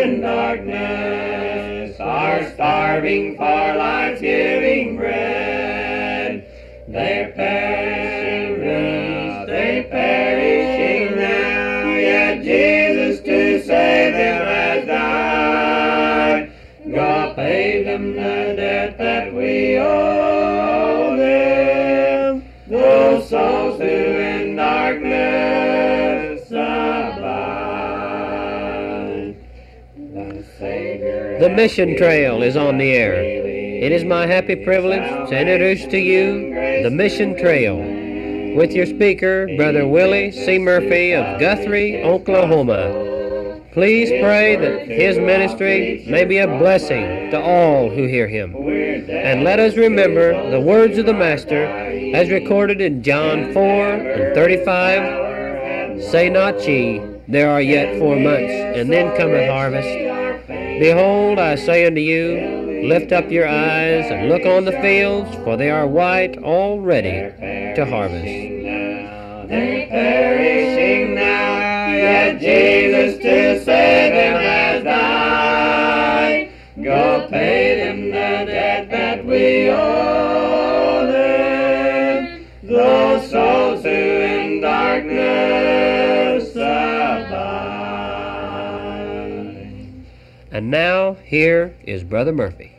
in darkness are starving for life's giving bread. They're perishing now, yet Jesus to save them has died. God paid them the debt that we owe them, those souls who in darkness abide. The Savior The Mission Trail is on the air. It is my happy privilege to introduce to you The Mission Trail with your speaker, Brother Willie C. Murphy of Guthrie, Oklahoma. Please pray that his ministry may be a blessing to all who hear him. And let us remember the words of the Master as recorded in John 4:35. Say not ye, there are yet 4 months, and then cometh harvest. Behold, I say unto you, lift up your eyes and look on the fields, for they are white already to harvest. They're perishing now, yet Jesus to save them has died. Go pay them the debt that we owe them, those souls who in darkness abide. And now, here is Brother Murphy.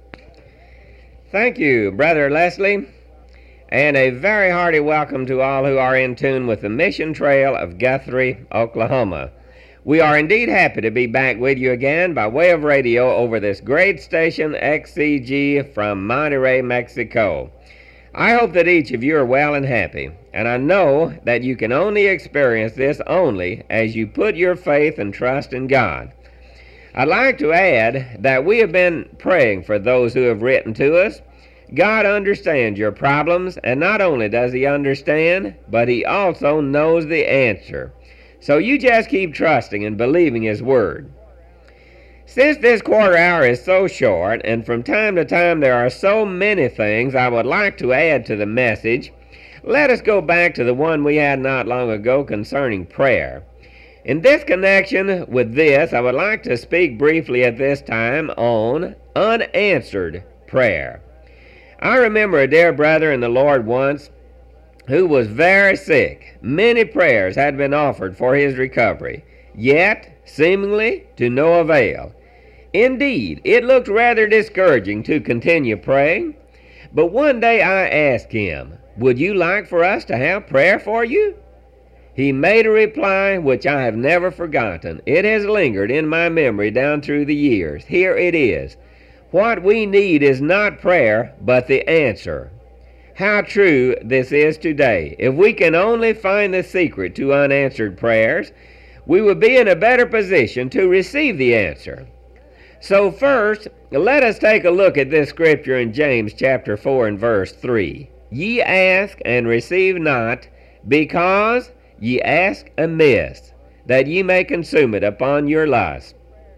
Thank you, Brother Leslie, and a very hearty welcome to all who are in tune with the Mission Trail of Guthrie, Oklahoma. We are indeed happy to be back with you again by way of radio over this great station, XCG, from Monterrey, Mexico. I hope that each of you are well and happy, and I know that you can only experience this only as you put your faith and trust in God. I'd like to add that we have been praying for those who have written to us. God understands your problems, and not only does He understand, but He also knows the answer. So you just keep trusting and believing His Word. Since this quarter hour is so short, and from time to time there are so many things I would like to add to the message, let us go back to the one we had not long ago concerning prayer. In this connection with this, I would like to speak briefly at this time on unanswered prayer. I remember a dear brother in the Lord once who was very sick. Many prayers had been offered for his recovery, yet seemingly to no avail. Indeed, it looked rather discouraging to continue praying. But one day I asked him, "Would you like for us to have prayer for you?" He made a reply which I have never forgotten. It has lingered in my memory down through the years. Here it is. What we need is not prayer, but the answer. How true this is today. If we can only find the secret to unanswered prayers, we will be in a better position to receive the answer. So first, let us take a look at this scripture in James chapter 4 and verse 3. Ye ask and receive not, because ye ask amiss, that ye may consume it upon your lust.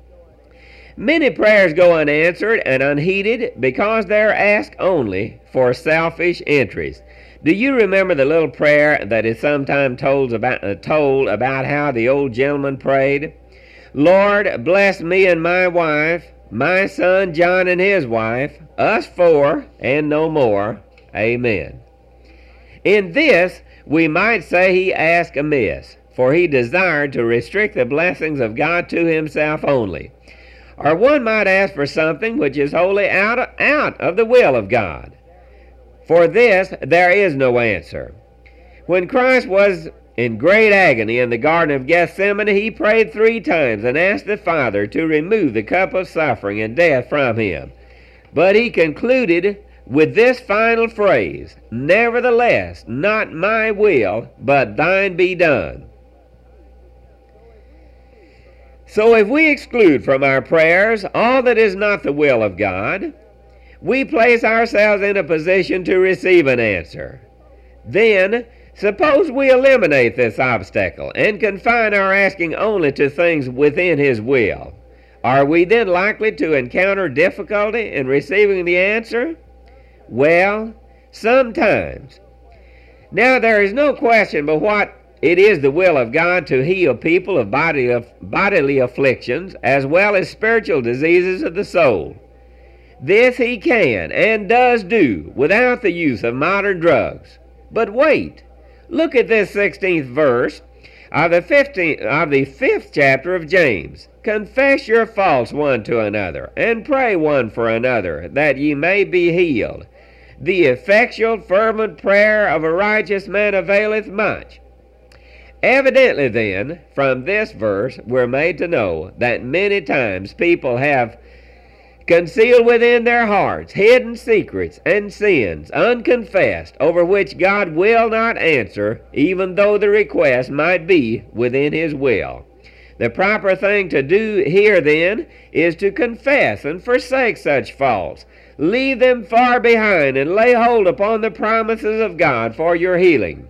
Many prayers go unanswered and unheeded because they're asked only for selfish interest. Do you remember the little prayer that is sometimes told about how the old gentleman prayed? Lord, bless me and my wife, my son John and his wife, us four and no more. Amen. In this, we might say he asked amiss, for he desired to restrict the blessings of God to himself only. Or one might ask for something which is wholly out of the will of God. For this there is no answer. When Christ was in great agony in the Garden of Gethsemane, he prayed 3 times and asked the Father to remove the cup of suffering and death from him. But he concluded with this final phrase, "Nevertheless, not my will, but thine be done." So if we exclude from our prayers all that is not the will of God, we place ourselves in a position to receive an answer. Then, suppose we eliminate this obstacle and confine our asking only to things within His will. Are we then likely to encounter difficulty in receiving the answer? Well, sometimes. Now, there is no question but what it is the will of God to heal people of bodily afflictions as well as spiritual diseases of the soul. This he can and does do without the use of modern drugs. But wait, look at this 16th verse of the 5th chapter of James. Confess your faults one to another, and pray one for another, that ye may be healed. The effectual fervent prayer of a righteous man availeth much. Evidently then, from this verse, we're made to know that many times people have concealed within their hearts hidden secrets and sins unconfessed, over which God will not answer, even though the request might be within his will. The proper thing to do here then is to confess and forsake such faults. Leave them far behind and lay hold upon the promises of God for your healing.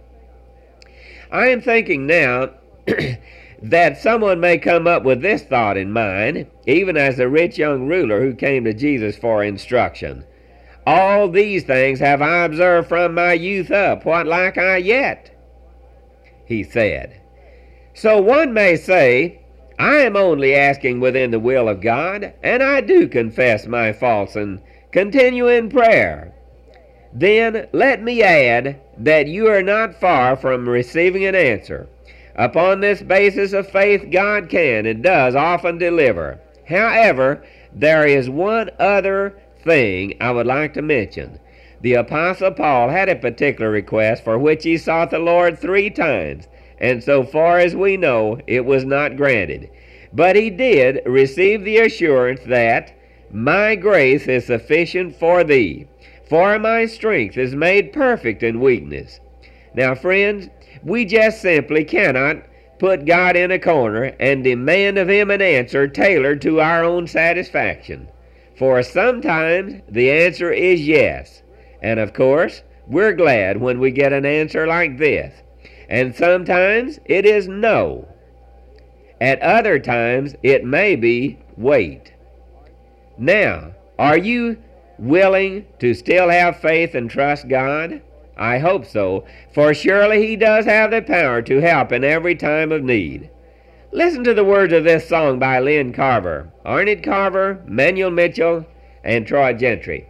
I am thinking now that someone may come up with this thought in mind, even as the rich young ruler who came to Jesus for instruction. All these things have I observed from my youth up. What lack I yet? He said. So one may say, I am only asking within the will of God, and I do confess my faults and continue in prayer. Then let me add that you are not far from receiving an answer. Upon this basis of faith, God can and does often deliver. However, there is one other thing I would like to mention. The Apostle Paul had a particular request for which he sought the Lord 3 times, and so far as we know, it was not granted. But he did receive the assurance that, my grace is sufficient for thee, for my strength is made perfect in weakness. Now, friends, we just simply cannot put God in a corner and demand of him an answer tailored to our own satisfaction. For sometimes the answer is yes, and of course, we're glad when we get an answer like this. And sometimes it is no. At other times it may be wait. Now, are you willing to still have faith and trust God? I hope so, for surely he does have the power to help in every time of need. Listen to the words of this song by Lynn Carver, Arnett Carver, Manuel Mitchell, and Troy Gentry.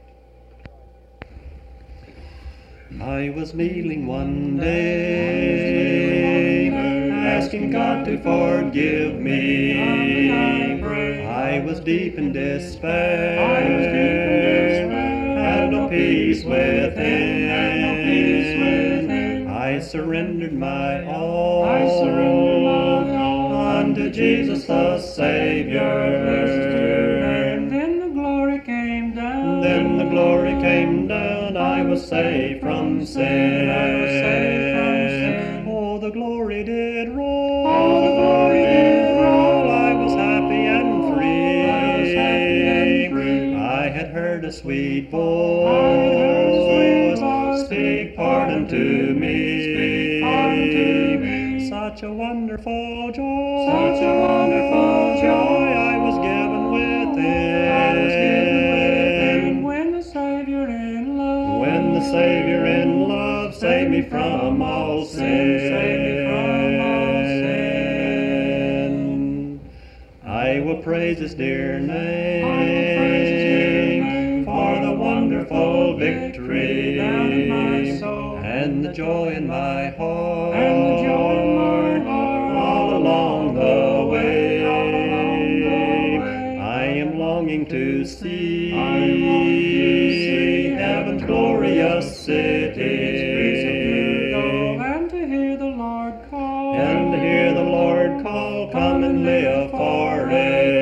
I was kneeling one day, asking God to forgive me. I was deep in despair, had no peace within. I surrendered my all unto Jesus the Savior. Then the glory came down. Then the glory came down. I was saved from sin. Oh, the glory did roll. Oh, the glory did roll. I was happy and free. I had heard a sweet voice speak pardon to me. Such a wonderful joy. Such a wonderful joy. I was given within. When the Savior in love. When the Savior in love saved me from all sin. I will praise his dear name for the wonderful victory and the joy in my heart all along the way. I am longing to see heaven's glorious city And to hear the Lord call. and to hear the Lord call, come and live forever.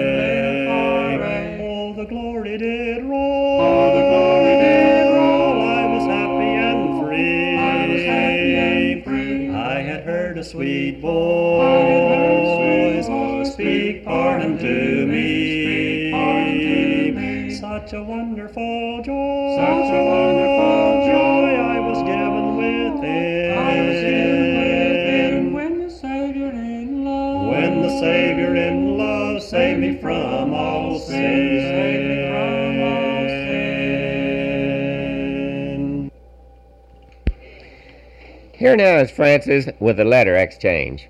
Oh, the glory did roll. Oh, the glory did roll. I was happy and free. I was happy and free. I had heard a sweet voice speak pardon to me. Such a wonderful joy. Such a wonderful joy. I was given within. I was given within. When the Savior in love. When the Savior in love saved me from all sin. Here now is Francis with the letter exchange.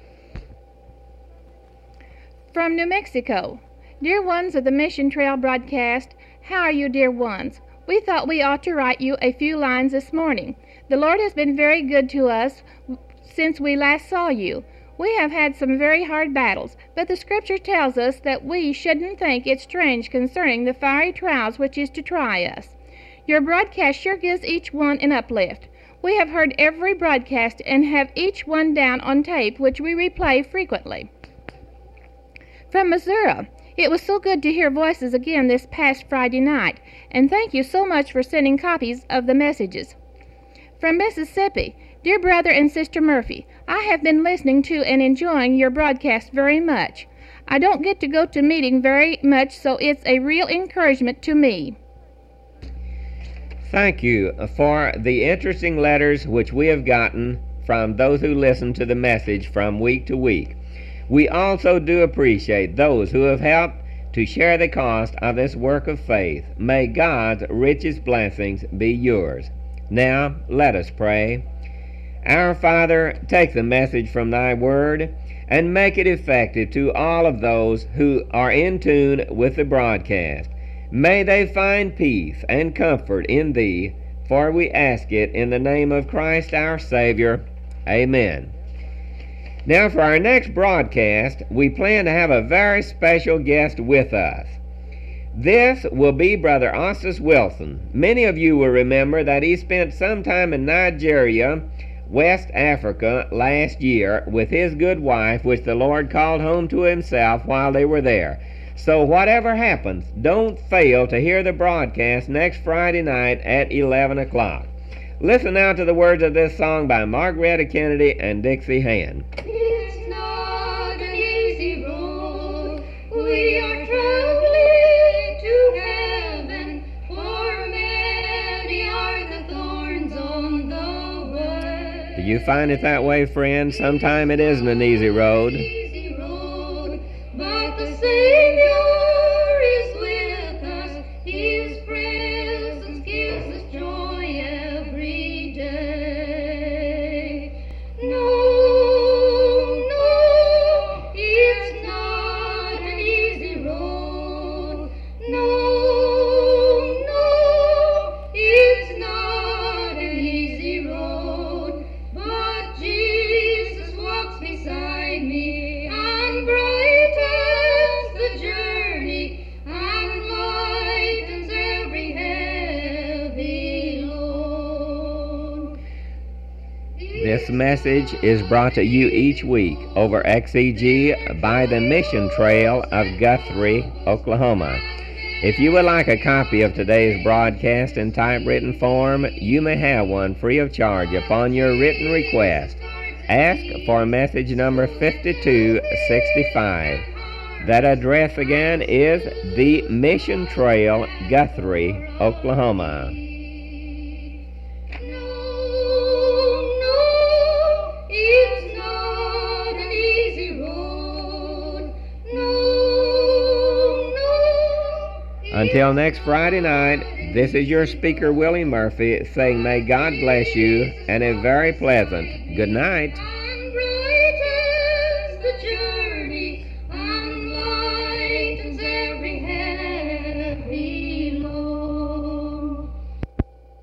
From New Mexico. Dear ones of the Mission Trail broadcast, how are you, dear ones? We thought we ought to write you a few lines this morning. The Lord has been very good to us since we last saw you. We have had some very hard battles, but the Scripture tells us that we shouldn't think it strange concerning the fiery trials which is to try us. Your broadcast sure gives each one an uplift. We have heard every broadcast and have each one down on tape, which we replay frequently. From Missouri, it was so good to hear voices again this past Friday night, and thank you so much for sending copies of the messages. From Mississippi, dear brother and sister Murphy, I have been listening to and enjoying your broadcast very much. I don't get to go to meeting very much, so it's a real encouragement to me. Thank you for the interesting letters which we have gotten from those who listen to the message from week to week. We also do appreciate those who have helped to share the cost of this work of faith. May God's richest blessings be yours. Now, let us pray. Our Father, take the message from thy word and make it effective to all of those who are in tune with the broadcast. May they find peace and comfort in thee, for we ask it in the name of Christ our Savior. Amen. Now, for our next broadcast, we plan to have a very special guest with us. This will be Brother Ostis Wilson. Many of you will remember that he spent some time in Nigeria, West Africa, last year with his good wife, which the Lord called home to himself while they were there. So whatever happens, don't fail to hear the broadcast next Friday night at 11 o'clock. Listen now to the words of this song by Margaretta Kennedy and Dixie Hand. It's not an easy road we are traveling to heaven, for many are the thorns on the way. Do you find it that way, friend? Sometime it isn't an easy road. Easy road, but the Savior is with us. His presence gives us joy every day. No, it's not an easy road. No, it's not an easy road. But Jesus walks beside me and brightens the journey and lightens every heavy load. This message is brought to you each week over XEG by the Mission Trail of Guthrie, Oklahoma. If you would like a copy of today's broadcast in typewritten form, you may have one free of charge upon your written request. Ask for message number 5265. That address again is the Mission Trail, Guthrie, Oklahoma. It's not an easy road. Until next Friday night, this is your speaker, Willie Murphy, saying may God bless you and a very pleasant good night. And brightens the journey.